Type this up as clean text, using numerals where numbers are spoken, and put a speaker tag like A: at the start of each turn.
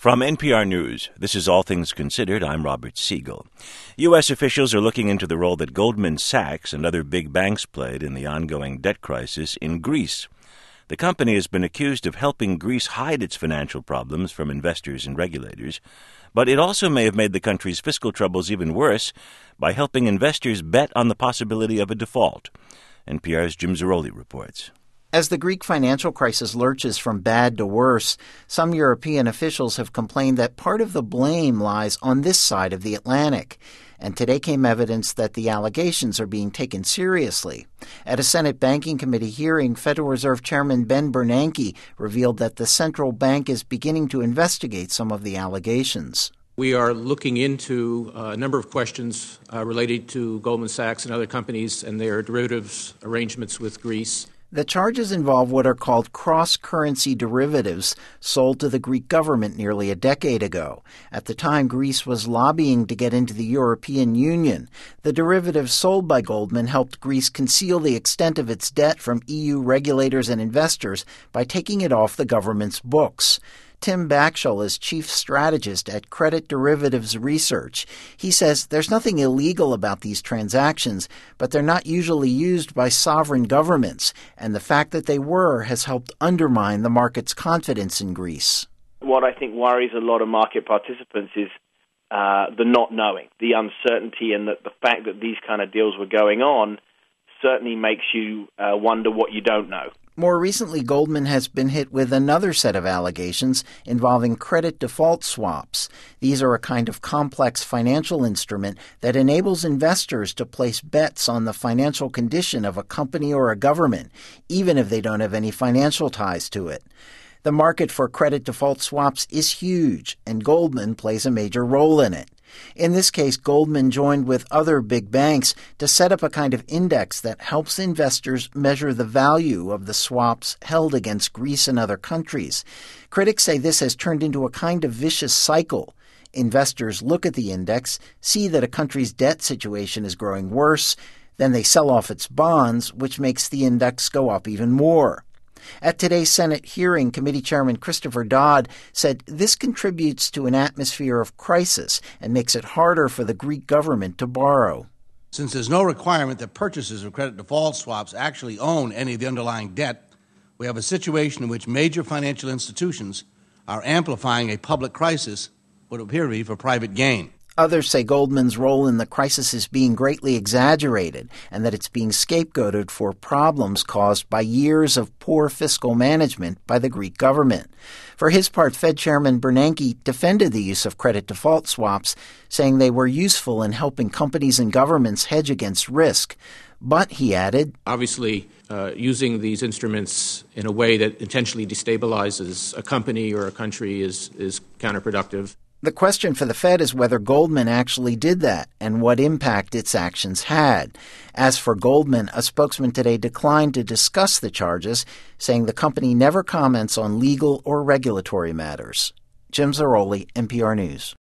A: From NPR News, this is All Things Considered. I'm Robert Siegel. U.S. officials are looking into the role that Goldman Sachs and other big banks played in the ongoing debt crisis in Greece. The company has been accused of helping Greece hide its financial problems from investors and regulators, but it also may have made the country's fiscal troubles even worse by helping investors bet on the possibility of a default. NPR's Jim Zarroli reports.
B: As the Greek financial crisis lurches from bad to worse, some European officials have complained that part of the blame lies on this side of the Atlantic. And today came evidence that the allegations are being taken seriously. At a Senate Banking Committee hearing, Federal Reserve Chairman Ben Bernanke revealed that the central bank is beginning to investigate some of the allegations.
C: We are looking into a number of questions related to Goldman Sachs and other companies and their derivatives arrangements with Greece.
B: The charges involve what are called cross-currency derivatives sold to the Greek government nearly a decade ago. At the time, Greece was lobbying to get into the European Union. The derivatives sold by Goldman helped Greece conceal the extent of its debt from EU regulators and investors by taking it off the government's books. Tim Bakshal is chief strategist at Credit Derivatives Research. He says there's nothing illegal about these transactions, but they're not usually used by sovereign governments, and the fact that they were has helped undermine the market's confidence in Greece.
D: What I think worries a lot of market participants is the not knowing, the uncertainty, and the fact that these kind of deals were going on certainly makes you wonder what you don't know.
B: More recently, Goldman has been hit with another set of allegations involving credit default swaps. These are a kind of complex financial instrument that enables investors to place bets on the financial condition of a company or a government, even if they don't have any financial ties to it. The market for credit default swaps is huge, and Goldman plays a major role in it. In this case, Goldman joined with other big banks to set up a kind of index that helps investors measure the value of the swaps held against Greece and other countries. Critics say this has turned into a kind of vicious cycle. Investors look at the index, see that a country's debt situation is growing worse, then they sell off its bonds, which makes the index go up even more. At today's Senate hearing, Committee Chairman Christopher Dodd said this contributes to an atmosphere of crisis and makes it harder for the Greek government to borrow.
E: Since there's no requirement that purchasers of credit default swaps actually own any of the underlying debt, we have a situation in which major financial institutions are amplifying a public crisis, what would appear to be for private gain.
B: Others say Goldman's role in the crisis is being greatly exaggerated and that it's being scapegoated for problems caused by years of poor fiscal management by the Greek government. For his part, Fed Chairman Bernanke defended the use of credit default swaps, saying they were useful in helping companies and governments hedge against risk. But, he added,
C: obviously, using these instruments in a way that intentionally destabilizes a company or a country is counterproductive.
B: The question for the Fed is whether Goldman actually did that and what impact its actions had. As for Goldman, a spokesman today declined to discuss the charges, saying the company never comments on legal or regulatory matters. Jim Zarroli, NPR News.